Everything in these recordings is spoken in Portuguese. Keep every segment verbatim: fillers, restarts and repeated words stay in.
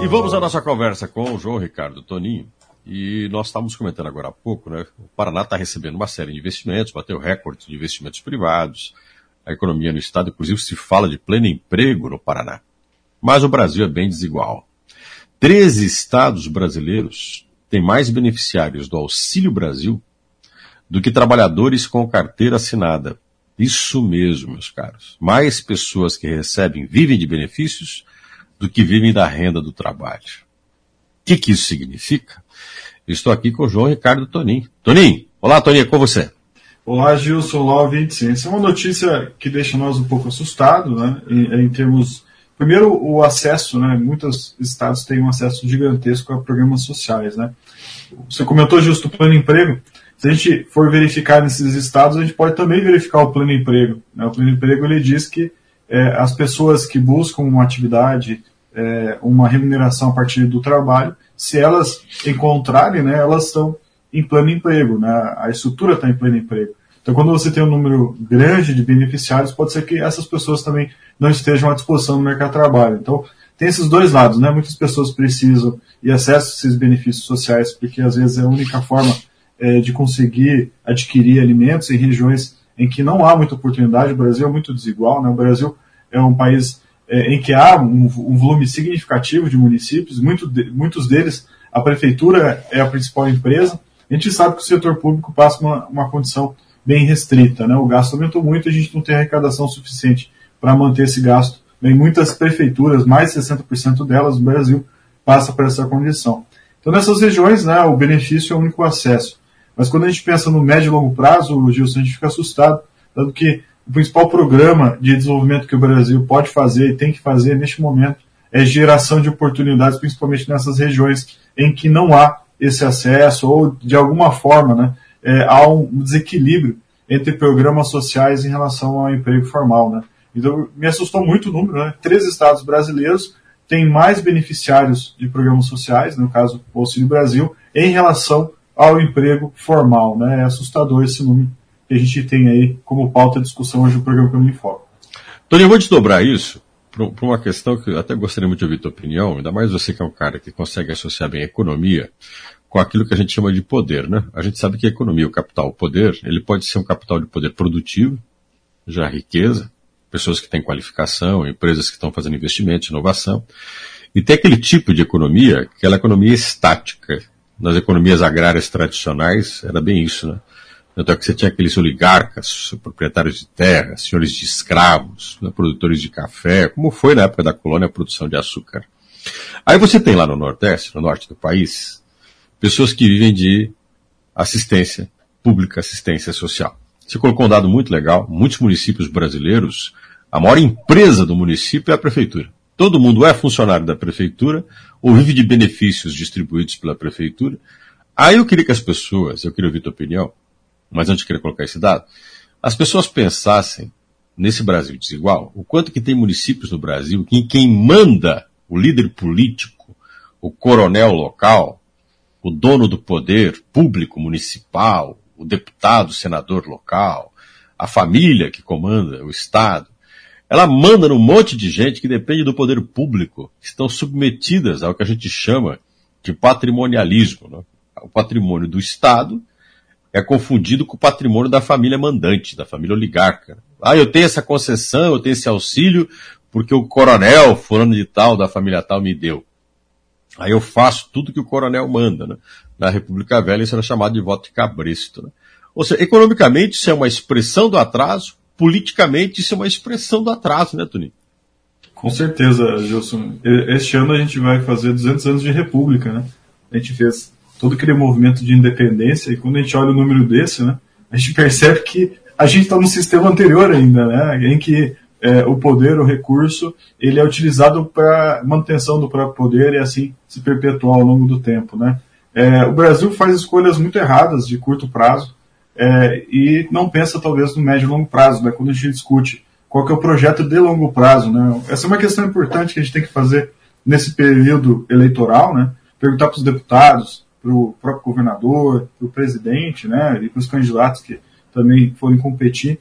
E vamos à nossa conversa com o João Ricardo Toninho. E nós estávamos comentando agora há pouco, né? O Paraná está recebendo uma série de investimentos, bateu recorde de investimentos privados. A economia no estado, inclusive, se fala de pleno emprego no Paraná. Mas o Brasil é bem desigual. Treze estados brasileiros têm mais beneficiários do Auxílio Brasil do que trabalhadores com carteira assinada. Isso mesmo, meus caros. Mais pessoas que recebem vivem de benefícios do que vivem da renda do trabalho. O que, que isso significa? Eu estou aqui com o João Ricardo Toninho. Toninho, olá Toninho, é com você. Olá Gilson, olá ouvinte. Essa é uma notícia que deixa nós um pouco assustados, né, em, em termos... Primeiro, o acesso, né, muitos estados têm um acesso gigantesco a programas sociais, né. Você comentou justo o plano emprego. Se a gente for verificar nesses estados, a gente pode também verificar o plano emprego, né. O plano emprego, ele diz que é, as pessoas que buscam uma atividade, é, uma remuneração a partir do trabalho, se elas encontrarem, né, elas estão em pleno emprego, né, a estrutura está em pleno emprego. Então, quando você tem um número grande de beneficiários, pode ser que essas pessoas também não estejam à disposição no mercado de trabalho. Então, tem esses dois lados, né, muitas pessoas precisam e acessam esses benefícios sociais, porque às vezes é a única forma é, de conseguir adquirir alimentos em regiões em que não há muita oportunidade. O Brasil é muito desigual, né, o Brasil é um país é, em que há um, um volume significativo de municípios, muito de, muitos deles a prefeitura é a principal empresa. A gente sabe que o setor público passa uma, uma condição bem restrita, né? O gasto aumentou muito e a gente não tem arrecadação suficiente para manter esse gasto. Em muitas prefeituras, mais de sessenta por cento delas no Brasil, passa por essa condição. Então, nessas regiões, né, o benefício é o único acesso. Mas quando a gente pensa no médio e longo prazo, Gilson, a gente fica assustado, dado que o principal programa de desenvolvimento que o Brasil pode fazer e tem que fazer neste momento é geração de oportunidades, principalmente nessas regiões em que não há esse acesso ou, de alguma forma, né, é, há um desequilíbrio entre programas sociais em relação ao emprego formal, né. Então, me assustou muito o número, né, três estados brasileiros têm mais beneficiários de programas sociais, no caso, o Auxílio Brasil, em relação ao emprego formal, né. É assustador esse número que a gente tem aí como pauta de discussão hoje no programa Economia em Foco. Tony, eu vou desdobrar isso para uma questão que eu até gostaria muito de ouvir a tua opinião, ainda mais você que é um cara que consegue associar bem a economia com aquilo que a gente chama de poder, né? A gente sabe que a economia, o capital, o poder, ele pode ser um capital de poder produtivo, já riqueza, pessoas que têm qualificação, empresas que estão fazendo investimento, inovação, e tem aquele tipo de economia, aquela economia estática. Nas economias agrárias tradicionais, era bem isso, né? Então é que você tinha aqueles oligarcas, proprietários de terra, senhores de escravos, né, produtores de café, como foi na época da colônia a produção de açúcar. Aí você tem lá no Nordeste, no norte do país, pessoas que vivem de assistência pública, assistência social. Você colocou um dado muito legal, muitos municípios brasileiros, a maior empresa do município é a prefeitura. Todo mundo é funcionário da prefeitura ou vive de benefícios distribuídos pela prefeitura. Aí eu queria que as pessoas, eu queria ouvir tua opinião, mas antes eu queria colocar esse dado, as pessoas pensassem nesse Brasil desigual, o quanto que tem municípios no Brasil que quem manda, o líder político, o coronel local, o dono do poder público municipal, o deputado, o senador local, a família que comanda o Estado, ela manda num monte de gente que depende do poder público, que estão submetidas ao que a gente chama de patrimonialismo, né? O patrimônio do Estado é confundido com o patrimônio da família mandante, da família oligarca. Ah, eu tenho essa concessão, eu tenho esse auxílio, porque o coronel fulano de tal, da família tal, me deu. Aí eu faço tudo que o coronel manda, né? Na República Velha isso era chamado de voto de cabresto, né? Ou seja, economicamente isso é uma expressão do atraso, politicamente isso é uma expressão do atraso, né, Toninho? Com certeza, Gilson. Este ano a gente vai fazer duzentos anos de república, né? A gente fez todo aquele movimento de independência, e quando a gente olha o número desse, né, a gente percebe que a gente está num sistema anterior ainda, né, em que é, o poder, o recurso, ele é utilizado para manutenção do próprio poder e assim se perpetuar ao longo do tempo, né. É, o Brasil faz escolhas muito erradas de curto prazo é, e não pensa talvez no médio e longo prazo, né, quando a gente discute qual que é o projeto de longo prazo, né. Essa é uma questão importante que a gente tem que fazer nesse período eleitoral, né, perguntar para os deputados, para o próprio governador, para o presidente, né, e para os candidatos que também forem competir,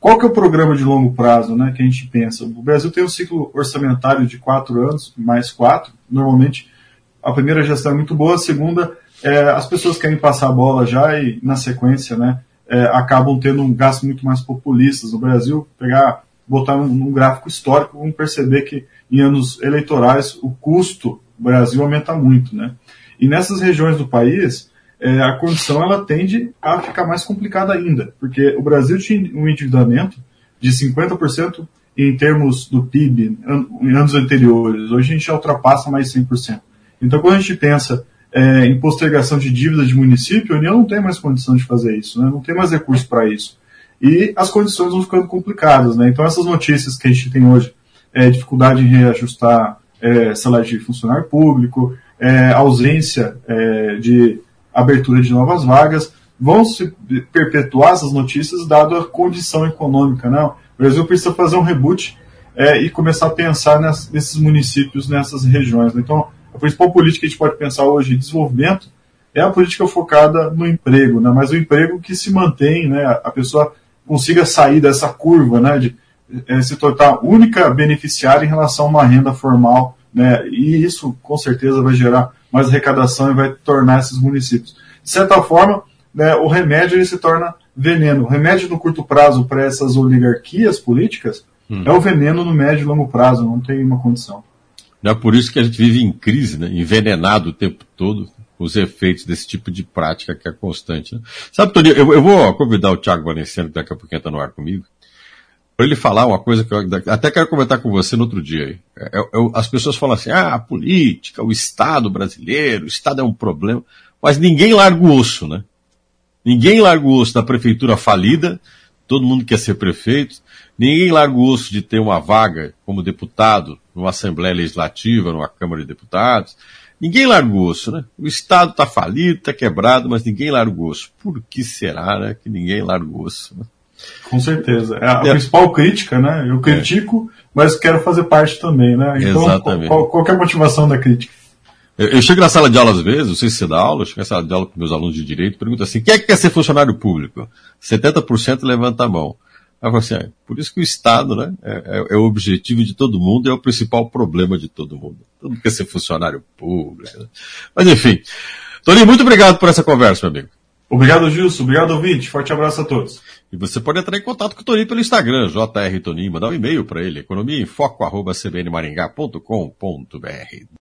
qual que é o programa de longo prazo, né, que a gente pensa? O Brasil tem um ciclo orçamentário de quatro anos, mais quatro. Normalmente, a primeira gestão é muito boa, a segunda, é, as pessoas querem passar a bola já e, na sequência, né, é, acabam tendo um gasto muito mais populista. No Brasil, pegar, botar um, um gráfico histórico, vamos perceber que em anos eleitorais o custo do Brasil aumenta muito, né? E nessas regiões do país, é, a condição ela tende a ficar mais complicada ainda, porque o Brasil tinha um endividamento de cinquenta por cento em termos do P I B em anos anteriores. Hoje a gente já ultrapassa mais cem por cento. Então, quando a gente pensa é, em postergação de dívidas de município, a União não tem mais condição de fazer isso, né? Não tem mais recurso para isso. E as condições vão ficando complicadas, né? Então, essas notícias que a gente tem hoje, é, dificuldade em reajustar é, salário de funcionário público, é, ausência é, de abertura de novas vagas, vão se perpetuar essas notícias dado a condição econômica, né? O Brasil precisa fazer um reboot é, e começar a pensar ness, nesses municípios, nessas regiões, né? Então, a principal política que a gente pode pensar hoje de desenvolvimento é a política focada no emprego, né? Mas o emprego que se mantém, né? A pessoa consiga sair dessa curva, né? De é, se tornar única beneficiária em relação a uma renda formal, né? E isso, com certeza, vai gerar mais arrecadação e vai tornar esses municípios. De certa forma, né, o remédio ele se torna veneno. O remédio no curto prazo para essas oligarquias políticas hum. é o veneno no médio e longo prazo, não tem uma condição. É por isso que a gente vive em crise, né? Envenenado o tempo todo com os efeitos desse tipo de prática que é constante. Né? Sabe, Tony, eu, eu vou convidar o Thiago Valenciano, que daqui a pouquinho está no ar comigo, para ele falar uma coisa que eu até quero comentar com você no outro dia. Aí. Eu, eu, as pessoas falam assim, ah, a política, o Estado brasileiro, o Estado é um problema, mas ninguém larga o osso, né? Ninguém larga o osso da prefeitura falida, todo mundo quer ser prefeito, ninguém larga o osso de ter uma vaga como deputado numa Assembleia Legislativa, numa Câmara de Deputados. Ninguém larga o osso, né? O Estado está falido, está quebrado, mas ninguém larga o osso. Por que será, né, que ninguém larga o osso? Né? Com certeza. É a é. principal crítica, né? Eu critico, é. mas quero fazer parte também, né? Então, Exatamente. Qual, qual que é a motivação da crítica? Eu, eu chego na sala de aula às vezes, não sei se você dá aula, eu chego na sala de aula com meus alunos de direito, pergunto assim, quem é que quer ser funcionário público? setenta por cento levanta a mão. Aí eu falo assim, é, por isso que o Estado, né, é, é o objetivo de todo mundo, é o principal problema de todo mundo. Todo mundo quer ser funcionário público. Né? Mas enfim. Toninho, muito obrigado por essa conversa, meu amigo. Obrigado, Gilson. Obrigado, ouvinte. Forte abraço a todos. E você pode entrar em contato com o Toninho pelo Instagram, J R Toninho, mandar um e-mail para ele, economia em foco arroba c b n maringá ponto com ponto b r.